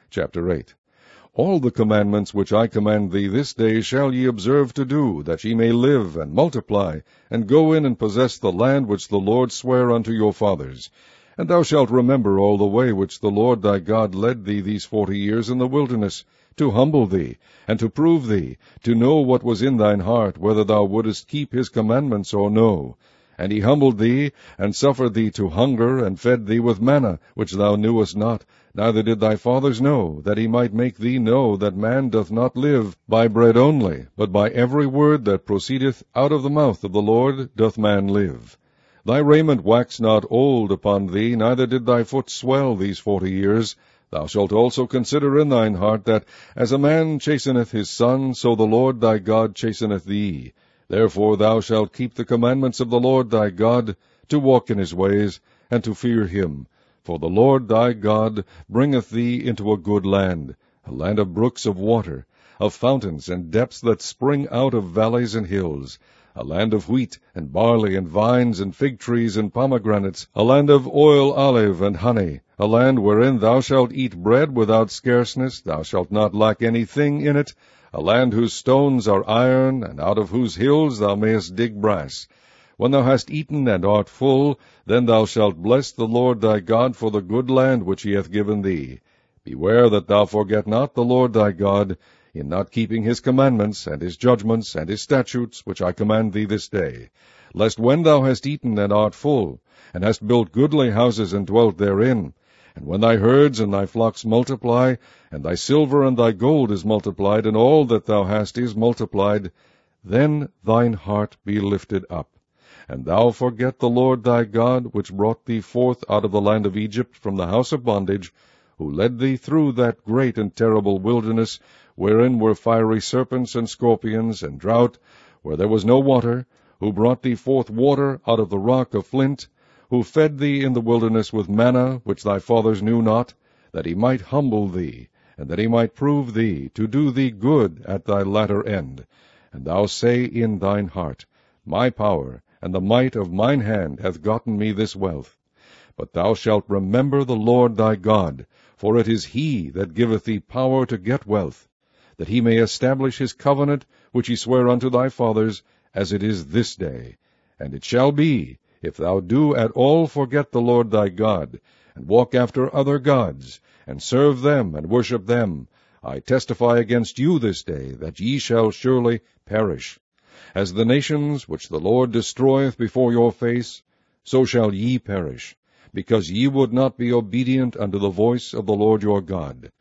Chapter 8. All the commandments which I command thee this day shall ye observe to do, that ye may live and multiply, and go in and possess the land which the Lord sware unto your fathers. And thou shalt remember all the way which the Lord thy God led thee these 40 years in the wilderness, to humble thee, and to prove thee, to know what was in thine heart, whether thou wouldest keep his commandments or no. And he humbled thee, and suffered thee to hunger, and fed thee with manna, which thou knewest not, neither did thy fathers know, that he might make thee know that man doth not live by bread only, but by every word that proceedeth out of the mouth of the Lord doth man live. Thy raiment waxed not old upon thee, neither did thy foot swell these 40 years. Thou shalt also consider in thine heart that, as a man chasteneth his son, so the Lord thy God chasteneth thee. Therefore thou shalt keep the commandments of the Lord thy God, to walk in his ways, and to fear him. For the Lord thy God bringeth thee into a good land, a land of brooks of water, of fountains and depths that spring out of valleys and hills, a land of wheat and barley and vines and fig trees and pomegranates, a land of oil, olive, and honey, a land wherein thou shalt eat bread without scarceness, thou shalt not lack anything in it, a land whose stones are iron, and out of whose hills thou mayest dig brass. When thou hast eaten and art full, then thou shalt bless the Lord thy God for the good land which he hath given thee. Beware that thou forget not the Lord thy God, in not keeping his commandments, and his judgments, and his statutes, which I command thee this day. Lest when thou hast eaten and art full, and hast built goodly houses and dwelt therein, and when thy herds and thy flocks multiply, and thy silver and thy gold is multiplied, and all that thou hast is multiplied, then thine heart be lifted up, and thou forget the Lord thy God, which brought thee forth out of the land of Egypt from the house of bondage, who led thee through that great and terrible wilderness, wherein were fiery serpents and scorpions, and drought, where there was no water, who brought thee forth water out of the rock of flint, who fed thee in the wilderness with manna, which thy fathers knew not, that he might humble thee, and that he might prove thee, to do thee good at thy latter end. And thou say in thine heart, My power and the might of mine hand hath gotten me this wealth. But thou shalt remember the Lord thy God, for it is he that giveth thee power to get wealth, that he may establish his covenant, which he sware unto thy fathers, as it is this day. And it shall be, if thou do at all forget the Lord thy God, and walk after other gods, and serve them and worship them, I testify against you this day, that ye shall surely perish. As the nations which the Lord destroyeth before your face, so shall ye perish, because ye would not be obedient unto the voice of the Lord your God.